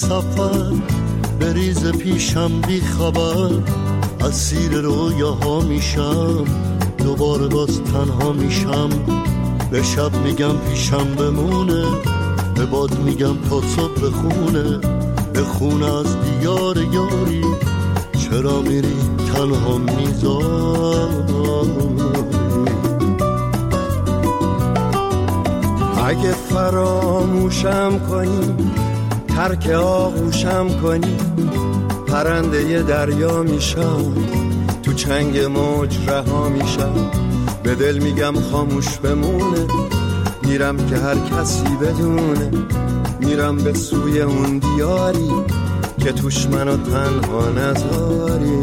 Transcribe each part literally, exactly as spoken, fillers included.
سفر بریز پیشم بی خبر، اسیر رویاها میشم، دوباره باز تنها میشم. به شب میگم پیشم بمونه، به باد میگم تا صبح بخونه، به خونه از دیار یاری، چرا میری تنها میذاری؟ اگه فراموشم کنی، ترک آغوشم کنی، پرنده دریا میشم، تو چنگ موج رها میشم. به دل میگم خاموش بمونه، میرم که هر کسی بدونه، میرم به سوی اون دیاری که توش منو تنها نذاری.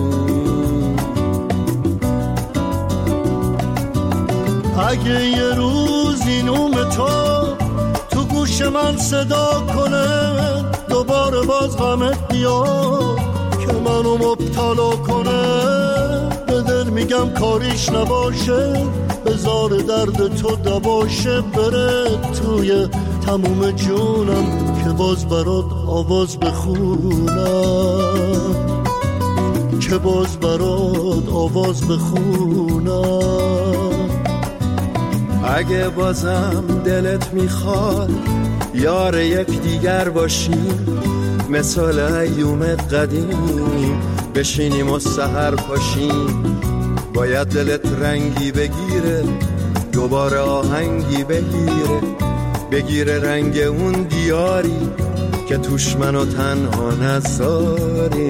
اگه یه روز این اوم تو تو گوش من صدا کنه، دوباره باز غمت بیاد که منو مبتلا کنه، به دل میگم کاریش نباشه، بذار درد تو دباشه، بره توی تموم جونم که باز برات آواز بخونم، که باز برات آواز بخونم. اگه بازم دلت میخواد یار یک دیگر باشیم، مثال ایومت قدیم بشینیم و سحر پاشیم. باید دلت رنگی بگیره، دوباره آهنگی بگیره، بگیره رنگ اون دیاری که توش منو تنها نذاری.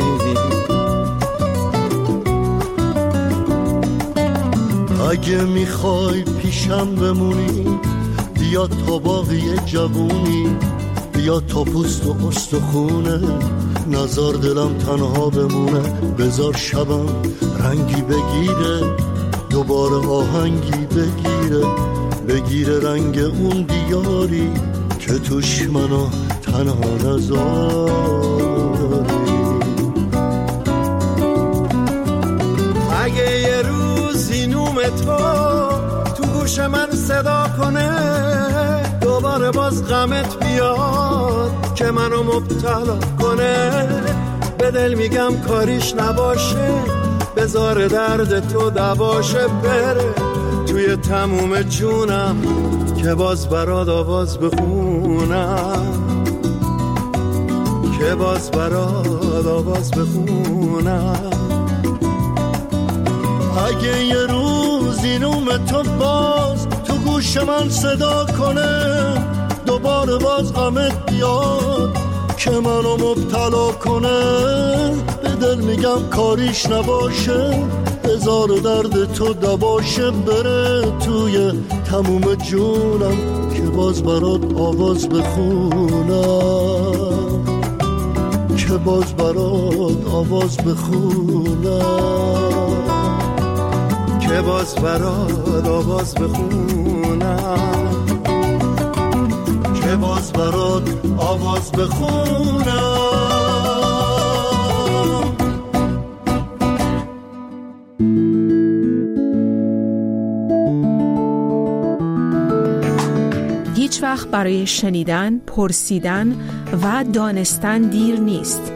اگه میخوای پیشم بمونی، بیا تا باقی جوونی، بیا تا پوست و استخونه، نزار دلم تنها بمونه، بذار شبم رنگی بگیره، دوباره آهنگی بگیره، بگیره رنگ اون دیاری که توش منو تنها نذاری. اگه یه روز این نوم تو تو گوش من صدا کنه، دوباره باز غمت بیاد که منو مبتلا کنه، به دل میگم کاریش نباشه، بذار درد تو دباشه، بره توی تموم جونم که باز برات آواز بخونم، که باز برات آواز بخونم. اگه یه روز این اوم تو باز تو گوش من صدا کنه، دوباره باز غمت بیاد که منو مبتلا کنه، به دل میگم کاریش نباشه، بذار درد تو دباشه، بره توی تموم جونم که باز برات آواز بخونم، که باز برات آواز بخونم، که باز برات آواز بخونم، که باز برات آواز بخونم. هیچ وقت برای شنیدن، پرسیدن و دانستن دیر نیست.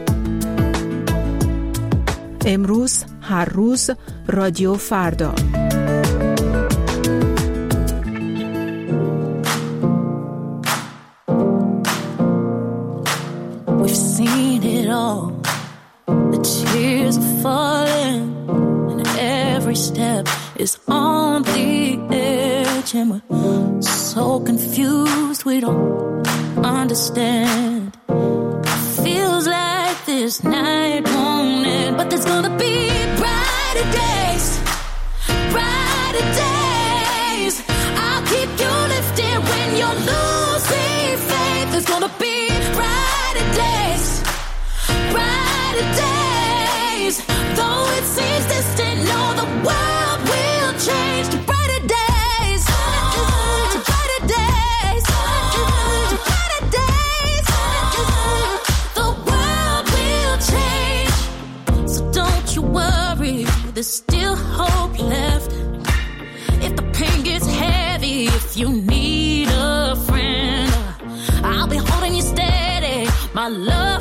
امروز، هر روز، رادیو فردا. We've seen it all. The tears are falling, and every step is on the edge, and we're so confused we don't understand. Feels like this night won't end, but there's gonna be brighter days, brighter days. I'll keep you lifted when you're losing faith. There's gonna be brighter days, brighter days. Though it seems distant, know the world will change to brighter days, to brighter days, to brighter days. The world will change, so don't you worry. There's still hope left. If the pain gets heavy, if you need a friend, I'll be holding you steady. My love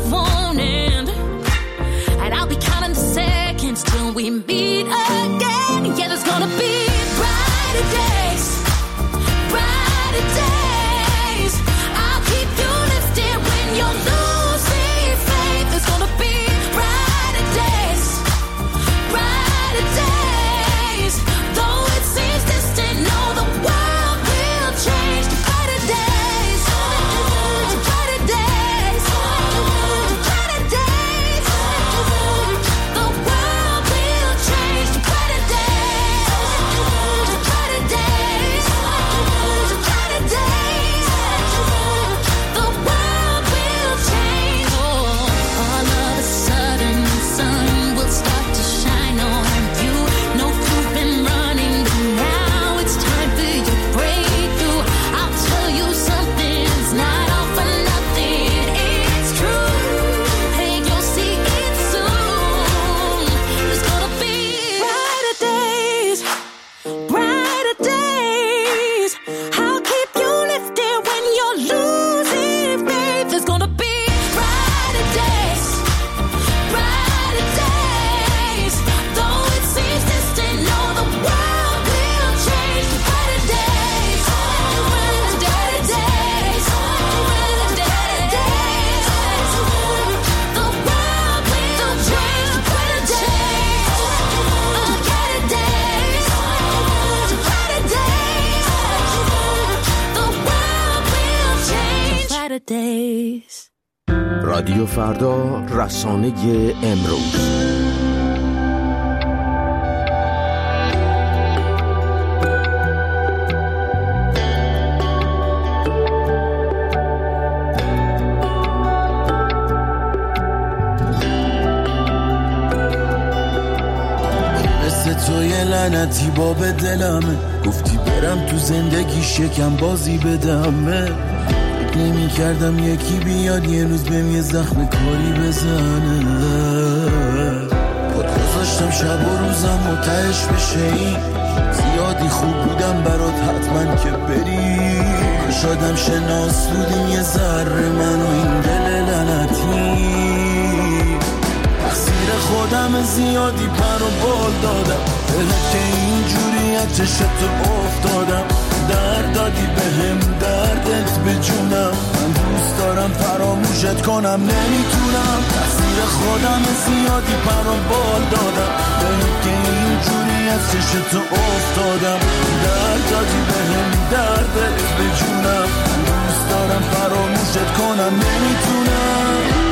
رادیو فردا، رسانه امروز. لعنتی باب دلمه، گفتی برم تو زندگی شکم بازی بدمه. فکر نمی کردم یکی بیاد یه روز بهم یه زخم کاری بزنه. خود گذاشتم شب و روزم متعش بشه. این زیادی خوب بودم برات حتما که بری. شادم شناس بودیم یه ذره من و این دل لعنتی. تقصیر خودم زیادی پر و بال دادم، که اینجوری از چشتو افتادم. درد دادی بهم دردت به جونم. من دوست دارم فراموشت کنم نمیتونم. تقصیر خودم زیادی پر و بال دادم، که اینجوری از چشتو افتادم. درد دادی بهم دردت به جونم. من دوست دارم فراموشت کنم نمیتونم.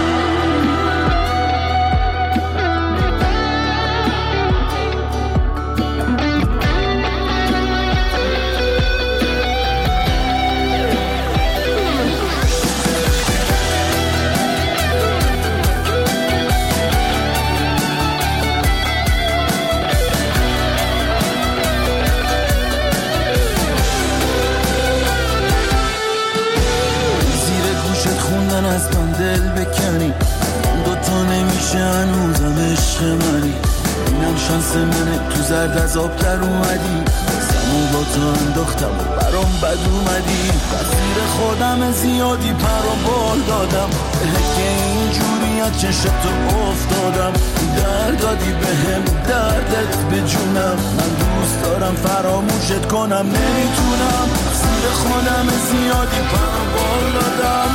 از من دل بکنی، دوتا نمیشه هنوزم عشق منی. اینم شانس منه تو زرد از آب در اومدی. سمو با تو انداختم و برام بد اومدی. تقصیر خودم زیادی پر و بال دادم، که اینجوری از چشتو افتادم. درد دادی بهم دردت به جونم. من دوست دارم فراموشت کنم نمیتونم. تقصیر خودم زیادی پر و بال دادم،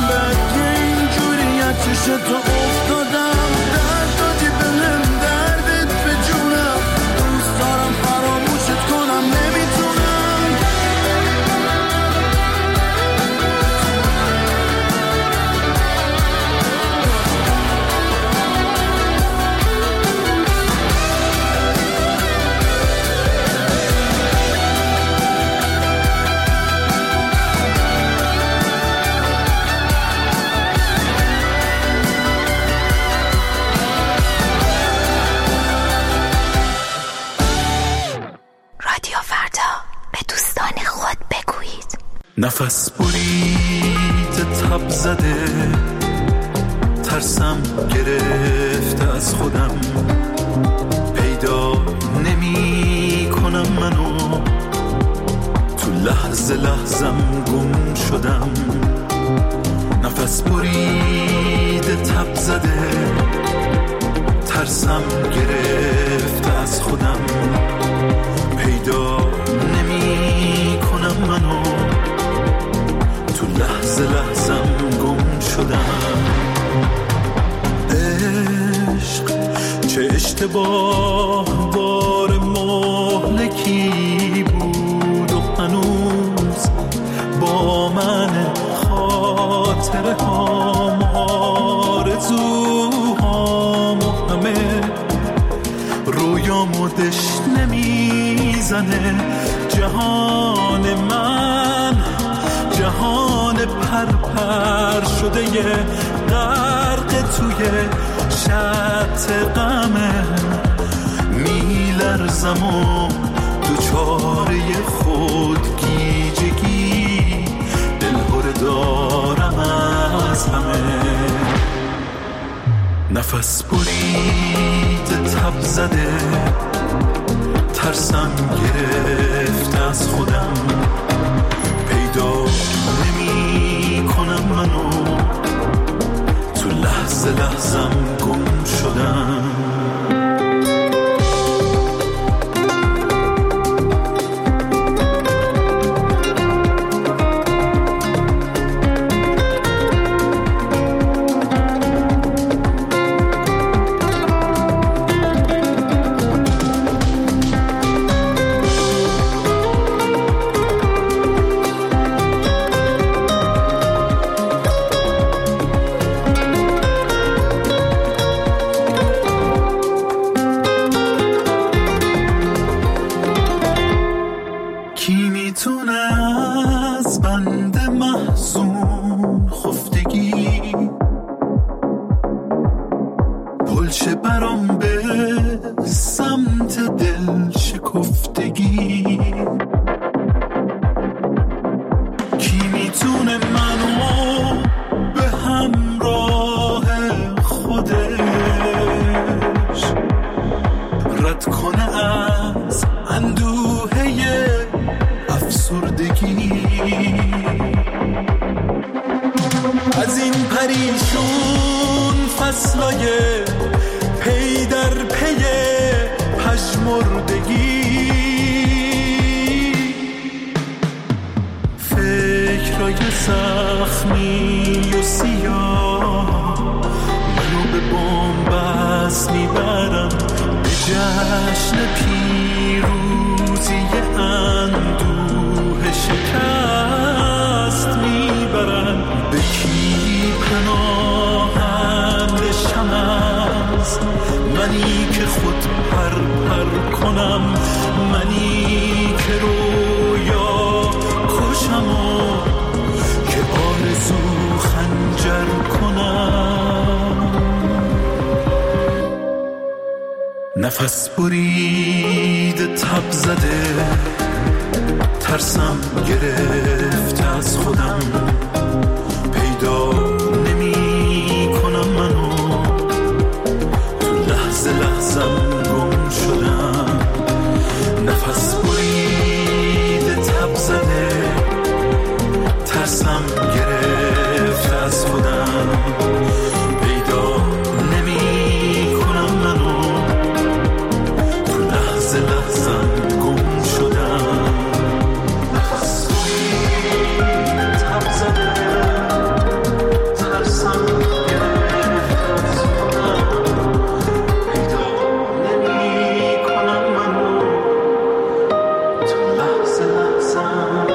چشتو افتادم. درد دادی بهم دردت به جونم. دوست دارم فراموشت کنم نمیتونم. نفس برید تب زده، ترسم گرفته از خودم. پیدا نمی کنم منو، تو لحظه لحظم گم شدم. نفس برید تب زده، ترسم گرفته از خودم. پیدا نمی کنم منو، لحظه لحظم گم شدم. عشق چه اشتباه بار مهلکی بود و هنوز با من خاطره هام آرزوهام و همه رویامو دشت نمیزنه. جهان من جهان پر پر شده یه غرق توی شط غمه. میلرزم و دوچاره خودگیجگی، دلهره دارم از همه. نفس برید تب زده، ترسم گرفت از خودم. پیدا نمی کنم منو، تو لحظه لحظم گم شدم. بند محزون خفتگی، پلچه برام به سمت دل شکفتگی. کی میتونه منو به همراه خودش رد کنه از اندوهه افسردگی؟ از این پریشون فصلای پی در پی پژمردگی، فکرای زخمی و سیاه منو به بن‌بست میبرن، به جشن پیروزی اندوه شکست میبرن. به کی پناهم بشم از منی که خود پر پر کنم، منی که رویا کشم و که آرزو خنجر کنم. نفس برید تب زده، ترسم گرفت از خودم، پیدا نمی کنم منو، تو لحظه لحظم گم شدم. نفس برید تب زده، ترسم گرفت از خودم، پیدا نمی کنم منو، تو لحظه لحظم گم شدم. نفس برید تب زده، ترسم گرفت از خودم، پیدا نمی کنم منو، تو لحظه لحظم.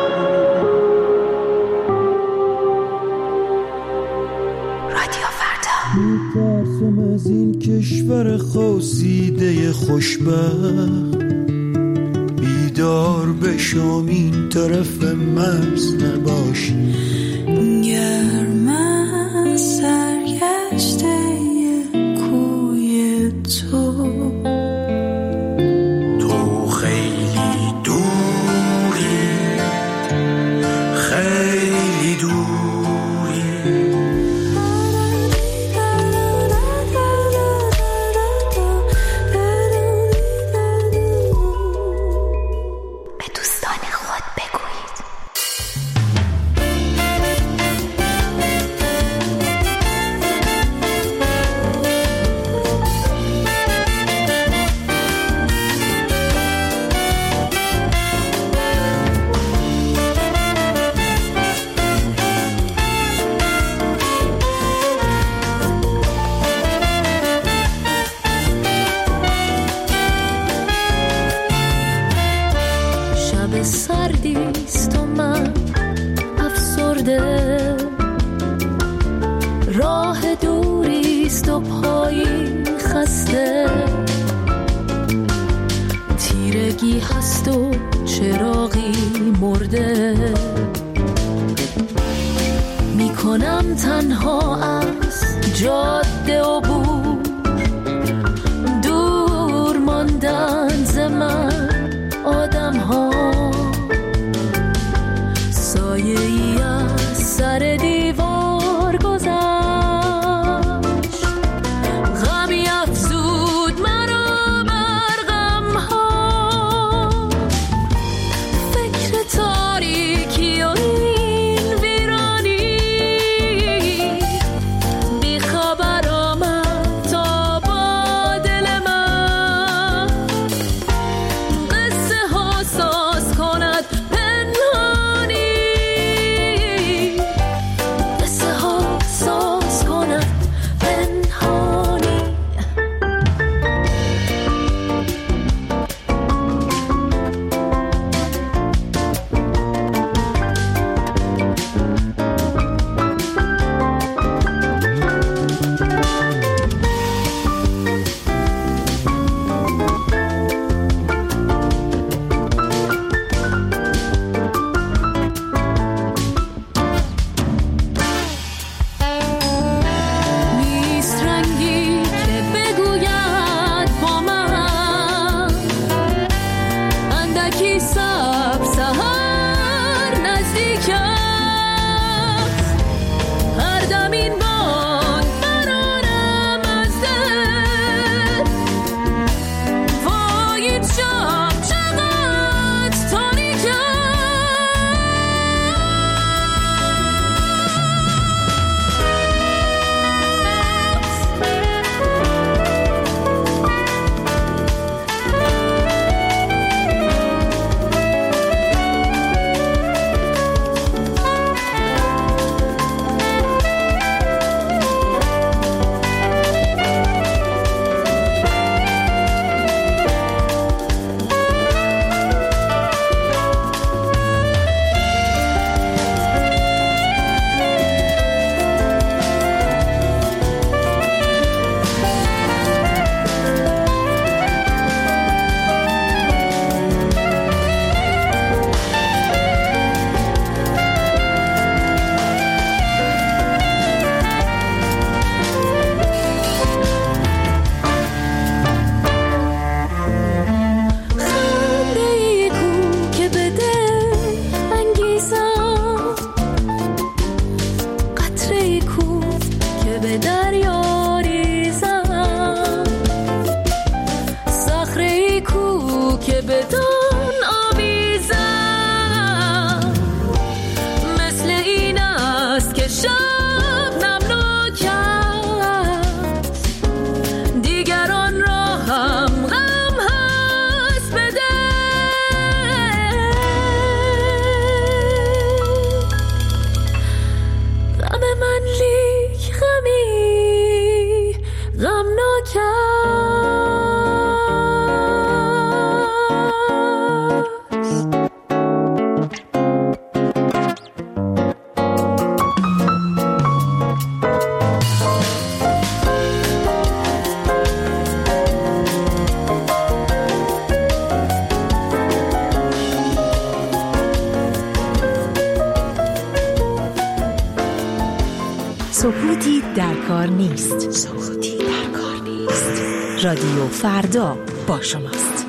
میترسم از این کشور خواسیده خوشبخت، بیدار بشم این طرف مرز نباشی. گر من سرگشته کوی تو، تو خیلی دوری، خیلی دوری. به دوستان خود بگویید. شب سردیست و من افسرده، راه دوریست و پایی خسته، تیرگی هست و چراغی مرده، میکنم تنها از جاده عبور، دور ماندن ز من آدم ها، سایه ای از سر دیوار گذشت، غمی افزود مرا بر غم ها، فکر تاریکی و این ویرانی، بی خبر آمد تا با دل من، قصه ها ساز کند پنهانی، سکوتی در کار نیست. سکوتی در کار نیست. رادیو فردا با شماست.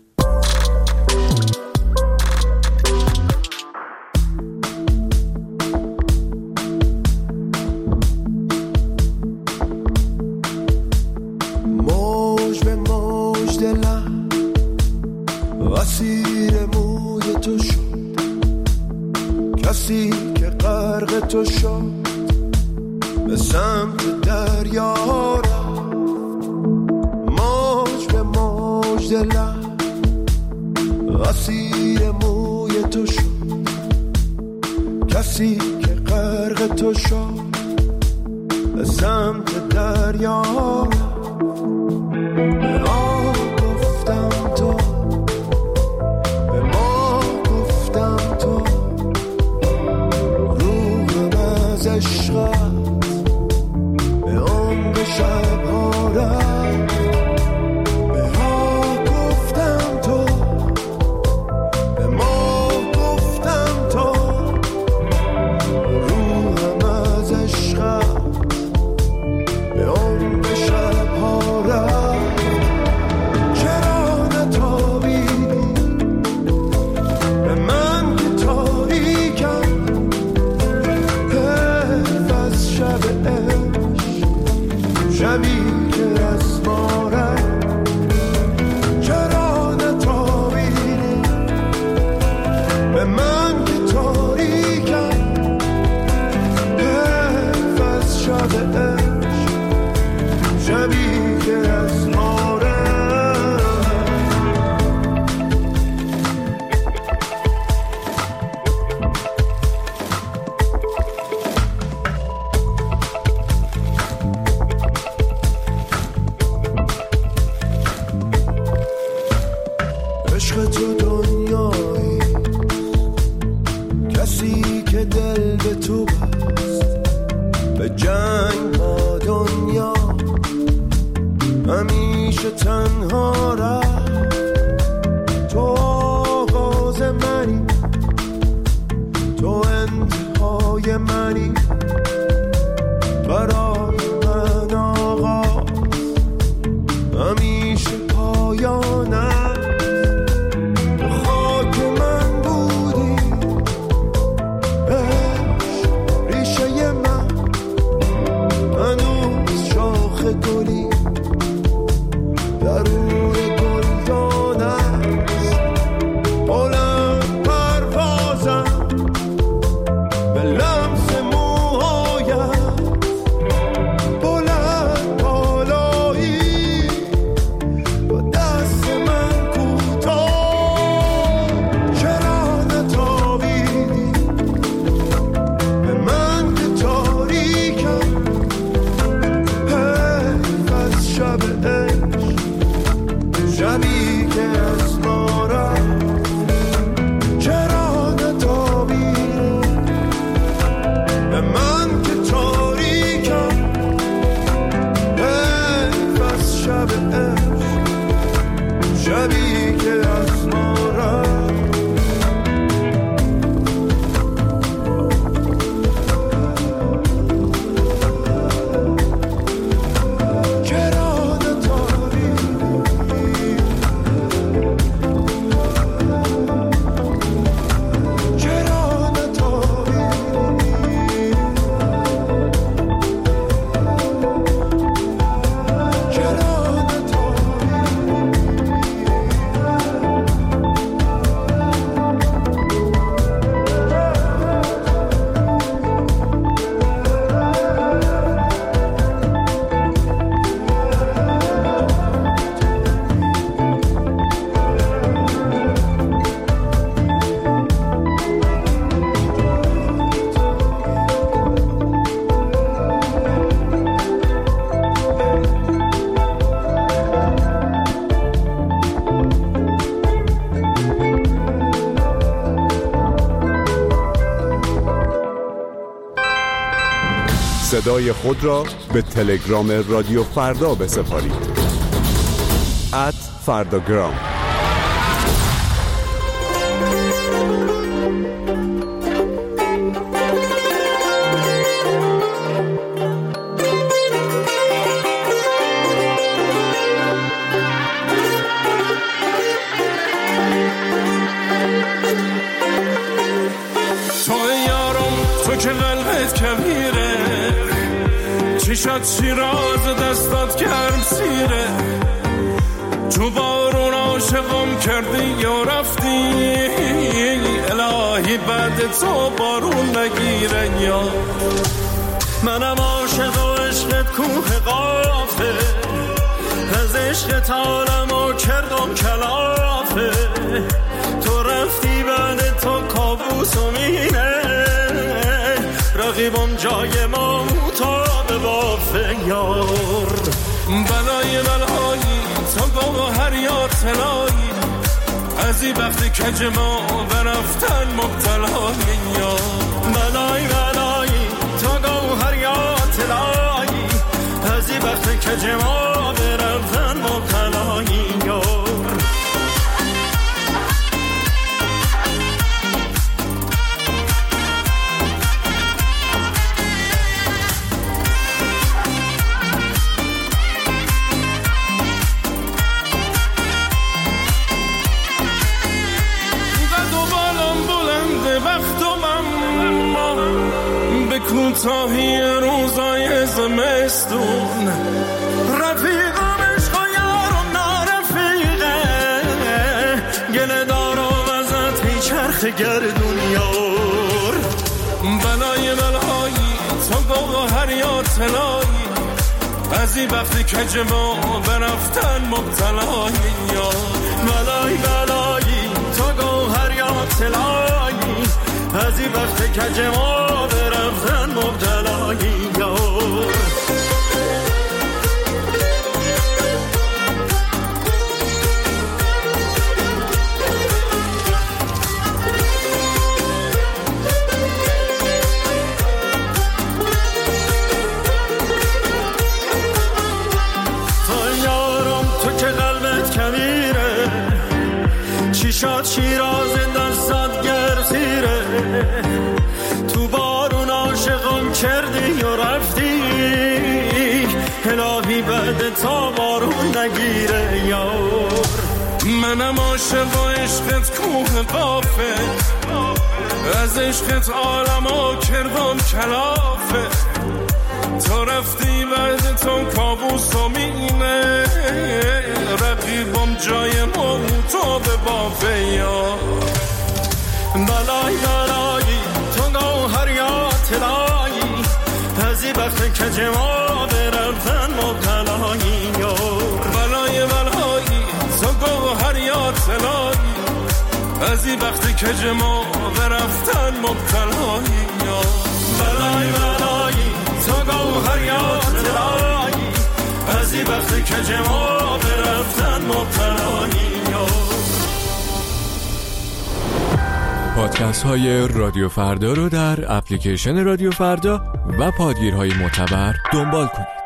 موج به موج دلم اسیر موی تو شد، کسی که غرق تو شد به سمت دریا رفت. موج به موج دلم اسیر موی تو شد، کسی که غرق تو شد به سمت دریا رفت. به ما گفتم تو، به ما گفتم تو، روحم از عشقت به عمق شبها رفت. به ما گفتم تو، به ما گفتم تو، روحم از عشقت به عمق شبها رفت. شبی که از ما رفت، چرا نتابیدی به من که تاریکم، حیف از شب عشق، شبی که از ما رفت. عشق تو دنیایی، کسی که دل به تو بست، به جنگ با دنیا همیشه تنها رفت. تو آغاز منی، تو انتهای منی، برای من آغاز همیشه پایانه. گلی درون گلدان است، بلند پروازم به لمس موهایت، بلند بالایی با دست من کوتاه. چرا نتابیدی به من که تاریکم، شب عشق، شبی که از ما رفت. چرا نتابیدی به من که تاریکم، حیف از شب عشق، شبی که از ما رفت. صدای خود را به تلگرام رادیو فردا بسپارید. ات فرداگرام. قلبت کبیره، چشات شیراز دستات گرم سیره، تو بارون عاشقم کردی یا رفتی، الهی بعد تو بارون نگیره یا منم عاشق و عشقت کوه قافه، از عشقت عالمو کردم کلافه، تو رفتی بعد تو کابوس و مینه، رقیبم جای ما تا به بافه یار. بلای بلایی تو گوهر یا طلایی، از این وقتی کج ما برفتن مبتلایی یا بلای بلایی تو گوهر یا طلایی، از این وقتی کج ما برفتن مبتلایی یار. کوتاهی روزای زمستون، رفیقم عشق و یارم نارفیقه، گله دار و وزت هی چرخ گردون یار. بلای بلایی تو گوهر یا طلایی، از این وقتی کج ما برفتن مبتلایی یا بلای بلایی تو گوهر یا طلایی، از این وقتی کج ما برفتن مبتلایی یار. تو یارم تو که قلبت کبیره، چیشات شیراز دستات گرسیره، تو بارون عاشقم کردی و رفتی، الهی بعد تا بارون نگیره یار. منم عاشق و عشقت کوه قافه، از عشقت عالمو کردم کلافه، تو رفتی بعد تو کابوس و مینه، رقیبم جای ما تو به بافه یا بلای بلایی تو گوهر یا طلایی، از این وقت کج ما برفتن مبتلایی یار. بلای بلایی تو گوهر یا طلایی، از این وقت کج ما برفتن مبتلایی یار. بلای بلایی تو گوهر یا طلایی، از این وقت کج ما برفتن مبتلایی یار. پادکست های رادیو فردا رو در اپلیکیشن رادیو فردا و پادگیرهای معتبر دنبال کنید.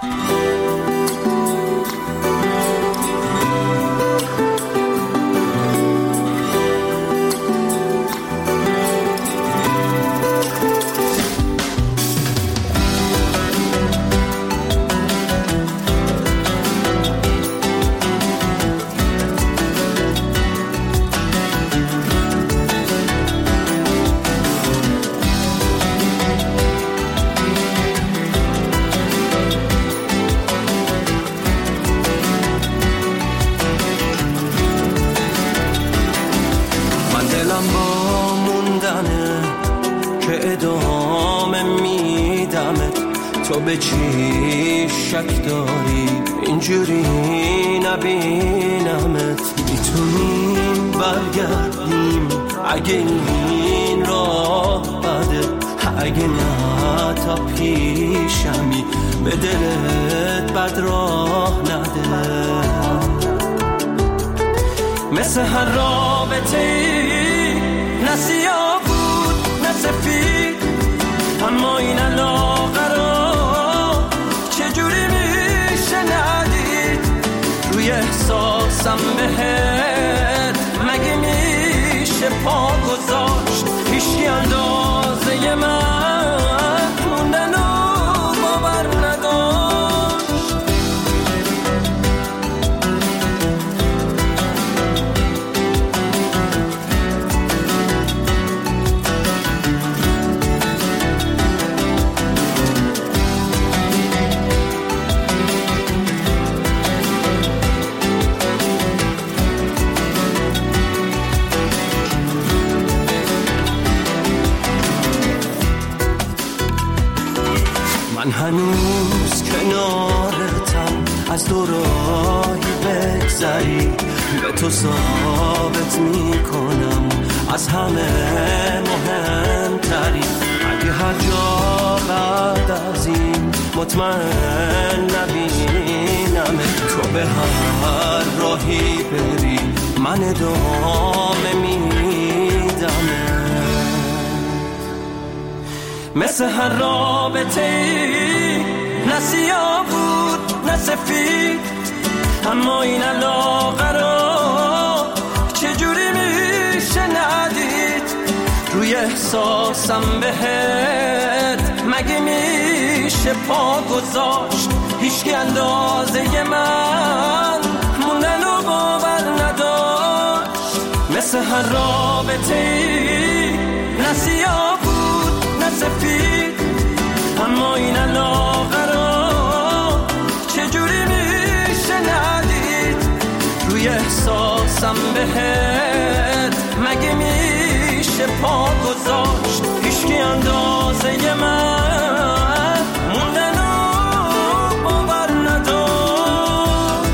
تو به چی شک داری اینجوری نبینمت، میتونیم برگردیم اگه این راه بده، اگه نه تا پیشمی به دلت بد راه نده. مثل هر رابطه ای نه سیاه بود نه سفید، اما این علاقه را چجوری میشه ندید، روی احساسم بهت مگه میشه پا گذاشت، هیچی اندازه من موندن و باور نداشت. من هنوز کنارتم، از دو راهی بگذری به تو ثابت میکنم از همه مهمتری. اگه هر جا بعد از این مطمئن نبینم تو به هر راهی بری من ادامه میدم. مثل هر رابطه ای نه سیاه بود نه سفید، اما این علاقه رو چجوری میشه ندید؟ روی احساسم بهت مگه میشه پا گذاشت؟ هیچکی اندازه من موندن و باور نداشت. مثل هر رابطه ای نه سیاه بود نه سفید، اما این علاقه رو چجوری میشه ندید؟ روی احساسم بهت مگه میشه پا گذاشت؟ هیچکی اندازه من موندن و باور نداشت.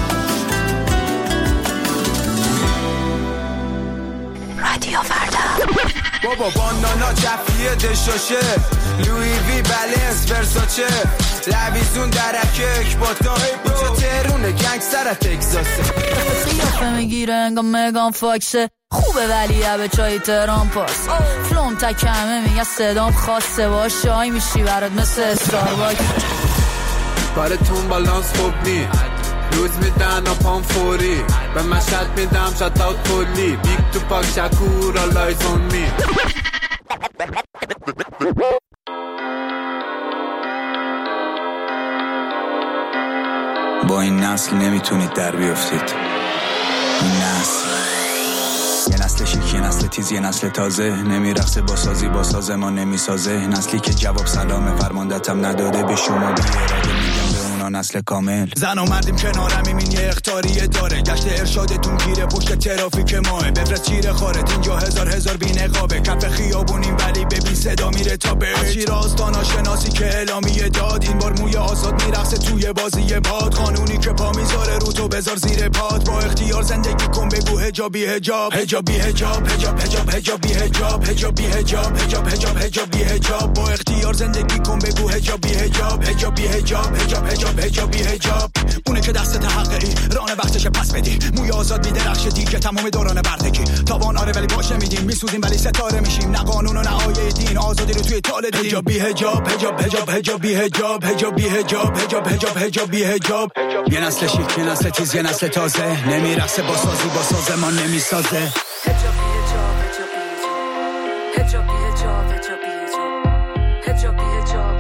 رادیو فردا. بابا بانانا جفیه دشاشه، لوی وی بلنس ورساچه، لویزون درکه اکباتا، اینجا تهرونه گنگستر تگزاسه. قیافه میگیره انگا مگان فاکسه، خوبه ولی به چای تهران پاس. فلوم تکمه میگه صدام خاصه، باش شای میشی برات مثل استارباکس. کارتون بالانس خوب نی، روز میدن و پام فوری، به مشهد میدم شات اوت کلی، بیگ تو پاک شکور آلایز اون می. با این نسل نمیتونید در بیافتید. این نسل یه نسل شیک، یه نسل تیز، یه نسل تازه، نمیرقصه با سازی با ساز ما نمیسازه. نسلی که جواب سلام فرماندتم نداده به شما، بی اراده میگم به اونا نسل کامل. زن آمدیم کنارم این یه اختاریه داره، گشت ارشادتون گیره پشت ترافیک ماه، بفرست چیره خارت اینجا هزار هزار بی نقابه، کف خیابونیم ولی ببین صدا میره تا به چیر آستانا شناسی که اعلامیه داد. این بار موی آزاد میرقصه توی بازی باد، قانونی که پا میذاره رو تو بذار زیر پاد، با اختیار زندگی کن بگو حجابی حجاب حجابی حجاب حجاب حجاب حجابی حجاب حجابی حجاب حجاب حجاب حجابی حجاب، با اختیار زندگی کن بگو حجابی حجاب حجابی حجاب حجاب حجاب حجابی حجاب. اونه که دست حقی ران وقتش پس بدی، موی آزاد میدرخشه دیگه تمام دوران بردگی، تابان آره ولی باش نمیدیم، میسوزیم ولی ستاره میشیم، نه قانون و نه آیه دین، آزادی رو توی تاله دیدیم. حجابی حجاب حجاب حجاب حجابی حجاب حجابی حجاب حجاب حجاب حجابی حجاب. یه نسل شیک، یه نسل تیز، یه نسل تازه، نمیرقصه با سازی با ساز ما نمیسازه. حجابی حجاب حجابی حجاب حجابی حجاب حجابی حجاب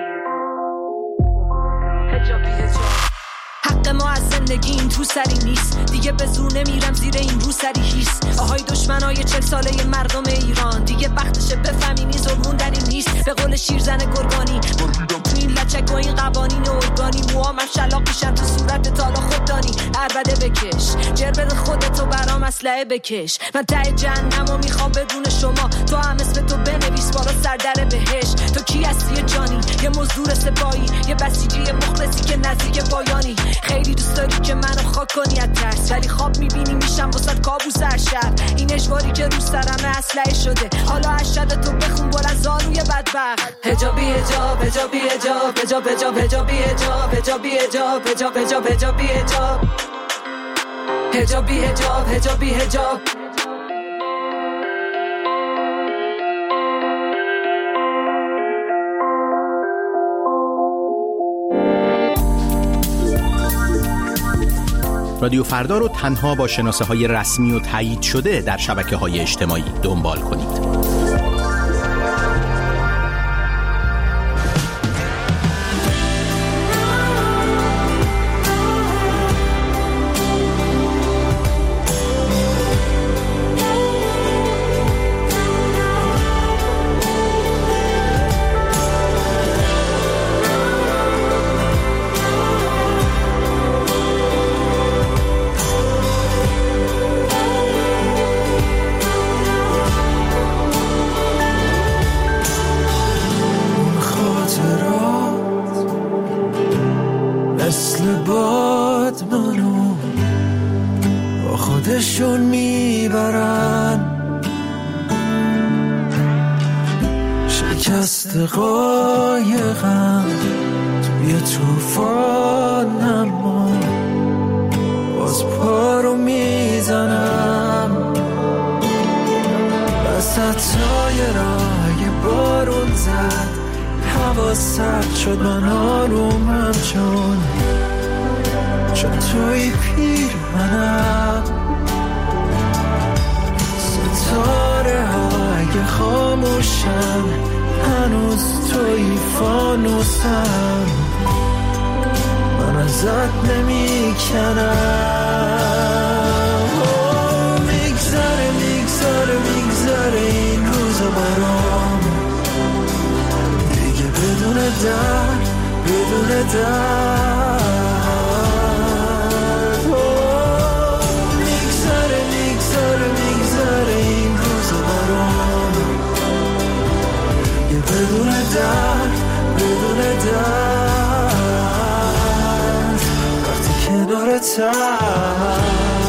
حجابی حجاب. حق ما از زندگی این تو سری نیست، دیگه به زور نمیرم زیر این رو سری هیس. آهای دشمنای چل ساله مردم ایران، دیگه وقتشه بفهمین این ظلمون در این نیست. به قول شیرزن گرگانی تو این لچک و این قوانین ارگانی، موهام شلاق میشن تو صورت تالا خوددانی. عربده بکش جر بده خودتو برام اسلحه بکش، من ته جهنمو میخوام بدون شما، تو هم اسم تو بنویس بالا سردر بهش. تو کی هستی جانی؟ یه مزدور سپاهی، یه بسیجی مخلصی که نزدیک پایانی. خیلی دوست داری که منو خاک کنی از ترس، ولی خواب میبینی میشم واسه کابوس هر شب. این اجباری که روز سرمه اسلحه شده، حالا اشهد تو بخون بلند زاروی بدبخت. حجابی حجاب حجابی حجاب حجاب حجاب حجابی حجاب حجابی حجاب حجاب حجاب حجابی حجاب حجابی حجاب حجابی حجاب. رادیو فردا رو تنها با شناسه های رسمی و تایید شده در شبکه های اجتماعی دنبال کنید. زیادشون میبرن، شکست قایقم توی توفان، اما باز پا رو میزنم وسط تایرای بارون زد، هوا سرد شد من آرومم چون چون توی پیرهنم، ستاره های خاموشن هنوز توی فانوسم، من ازت نمی کنم. میگذره میگذره میگذره این روزا برام، دیگه بدون درد بدون درد. میگذره میگذره میگذره این روزا برام، دیگه بدون درد بدون درد. وقتی کنارتم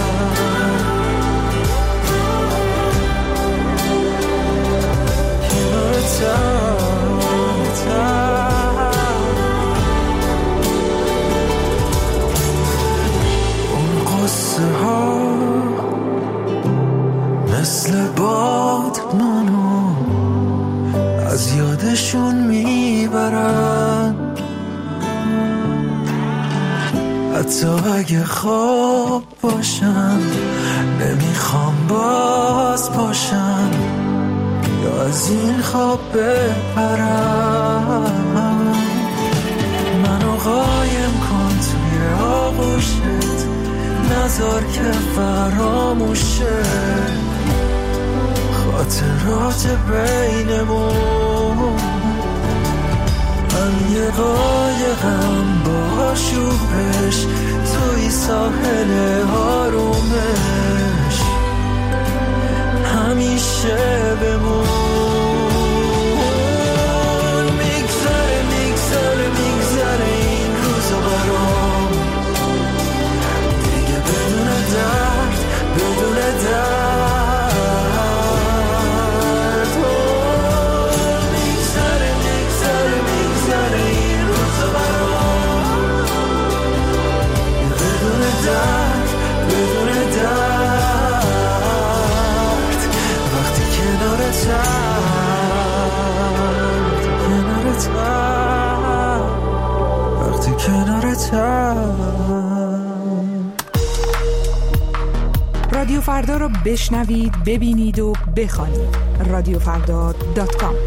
اون قصه ها مثل باد منو از یادشون میبرن، حتی اگه خواب باشم نمیخوام باز باشم یا از این خواب بپرم. منو قایم کن توی آغوشت، نذار که فراموشه خاطرات بینمون. من یه قایقم با شوبش توی ساحل آرومش، همیشه بمون. میگذره میگذره میگذره این روزا برام، دیگه بدون درد بدون درد. میگذره میگذره میگذره این روزا برام، بدون درد بدون درد. وقتی کنارتم کنارتم وقتی کنارتم. رادیو فردا رو بشنوید، ببینید و بخوانید. رادیو فردا دات کام.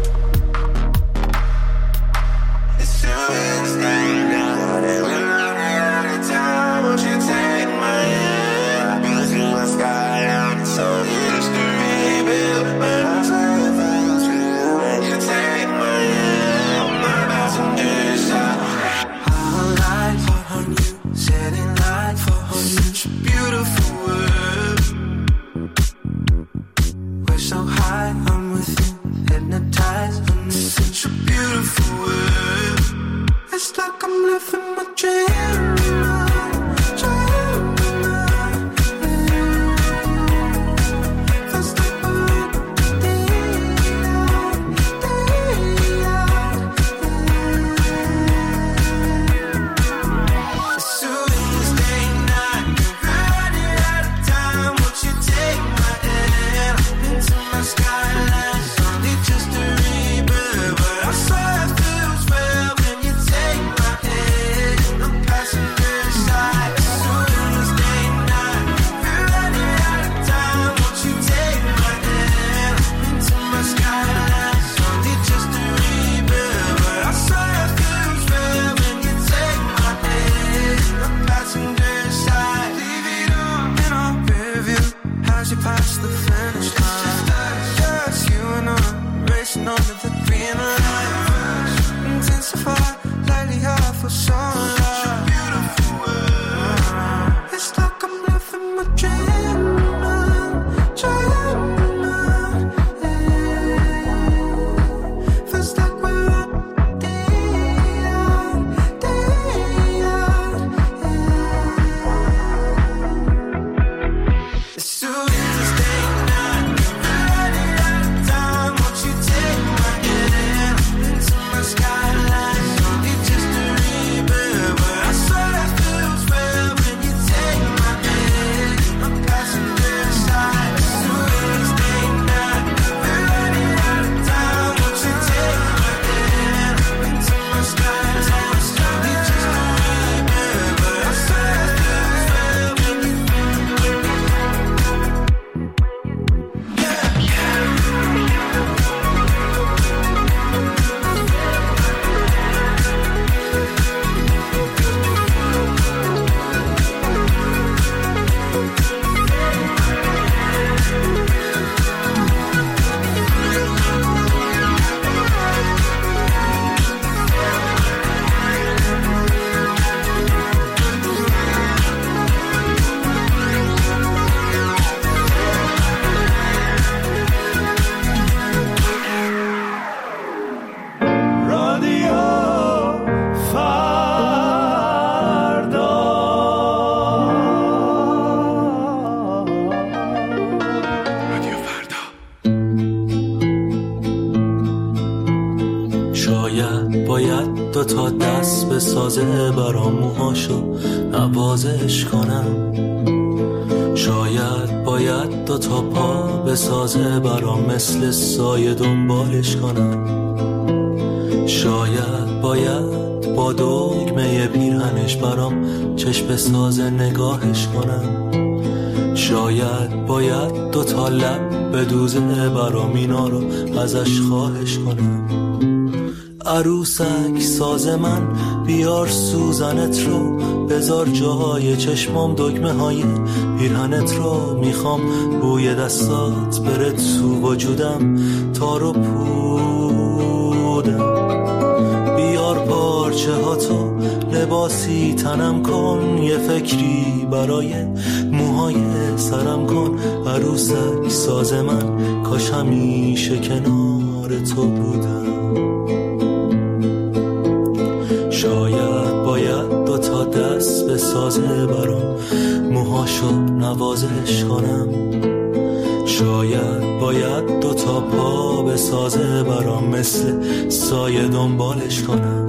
I'm باید دو تا دست به سازه برام موهاشو نوازش کنم. شاید باید دو تا پا به سازه برام مثل سایه دنبالش کنم. شاید باید با دگمه پیرهنش برام چشم به سازه نگاهش کنم. شاید باید دو تا لب به دوزه برام اینا رو ازش خواهش کنم. عروسک ساز من بیار سوزنت رو، بذار جاهای چشمام دگمه های پیرهنت رو. میخوام بوی دستات بره تو وجودم تا رو پودم. بیار پارچه ها تو لباسی تنم کن، یه فکری برای موهای سرم کن. عروسک ساز من کاش همیشه کنار تو بودم. شاید باید دو تا دست به سازه برام موهاشو نوازش کنم. شاید باید دو تا پا به سازه برام مثل سایه دنبالش کنم.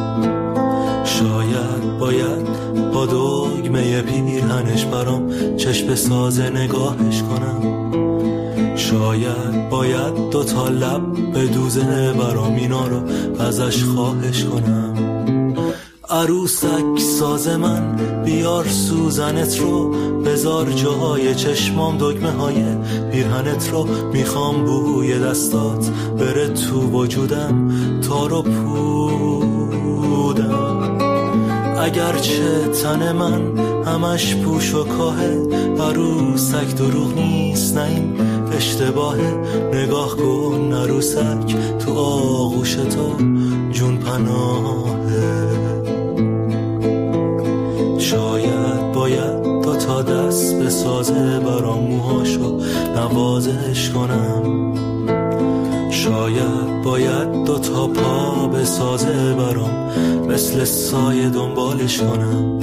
شاید باید با دگمه پیرهنش برام چشم سازه نگاهش کنم. شاید باید دو تا لب به دوزه برام اینا رو ازش خواهش کنم. عروسک ساز من بیار سوزنت رو، بذار جاهای چشمام دگمه های پیرهنت رو. میخوام بوی دستات بره تو وجودم تا رو پودم. اگرچه تن من همش پوش و کاهه، عروسک دروغ نیست نه این اشتباهه. نگاه کن عروسک تو آغوش تو جون پناهه. شاید باید دو تا دست به سازه برام موهاشو نوازش کنم. شاید باید دو تا پا به سازه برام مثل سایه دنبالش کنم.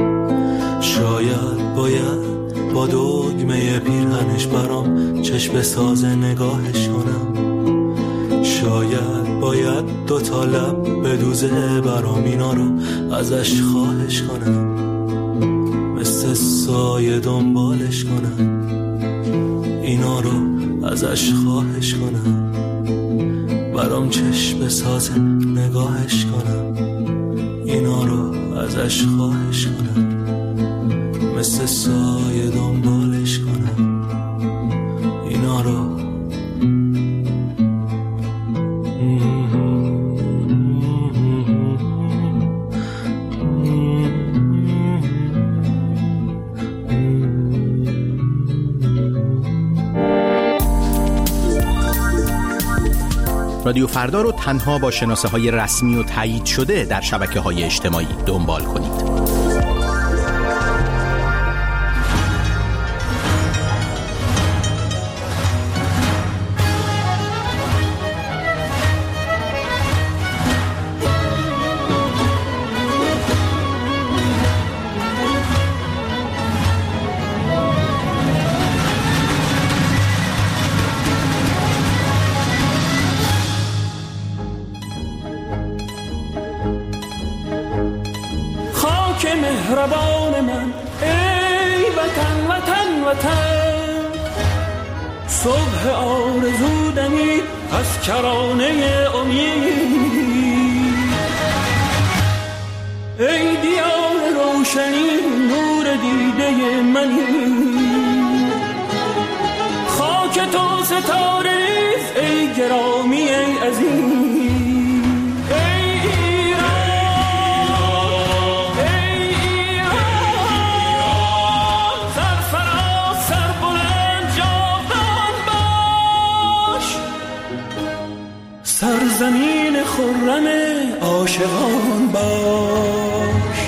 شاید باید با دگمه پیرهنش برام چشم سازه نگاهش کنم. شاید باید دو تا لب به دوزه برام اینا رو ازش خواهش کنم. مثل سایه دنبالش کنم. اینا رو ازش خواهش کنم. برام چشم سازه نگاهش کنم. اینا رو ازش خواهش کنم. مثل سایه دنبالش کنم. اینا رو رادیو فردا رو تنها با شناسه های رسمی و تایید شده در شبکه های اجتماعی دنبال کنید. مهربان من ای وطن وطن وطن، صبح آرزودنی از کرانه امید. ای دیار روشنی نور دیده منی، خاک تو ستاره ریز ای گرامی ای عزیز. سرزمین خرم عاشقان باش.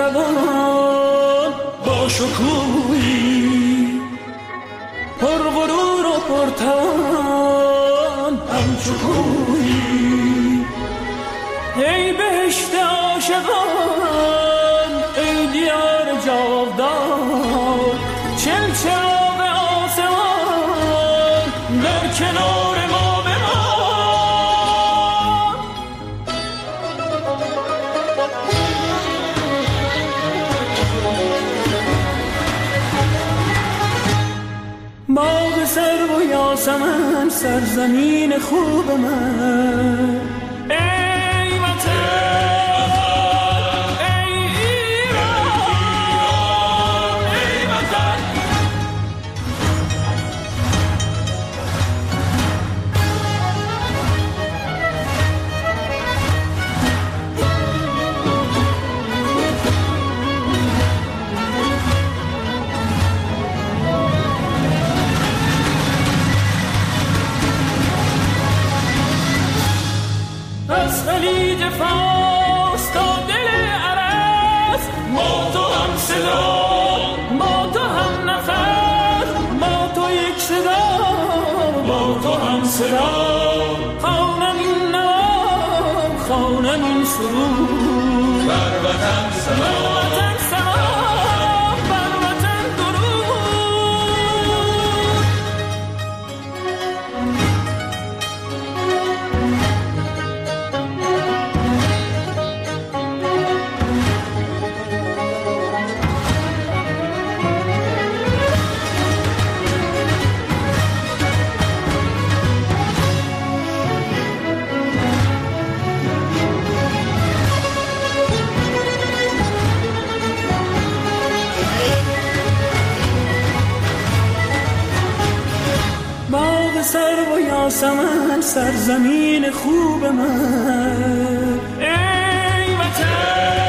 جوان با شکوهی پر غرور و پرتوان همچو کوهی. ای بهشت عاشقان ای دیار جاودان چل چراغ آسمان در کنار ما بمان. باغ سرو و یاسمن سرزمین خوب من ای وطن از خلیج فارس تا دل عرب ما تو هم صدا ما تو هم نفس ما تو یک صدا ما تو هم صدا. خوانم این نام خوانم این سرود بر وطن سلام سر و یاسمن سرزمین خوب من ای وطن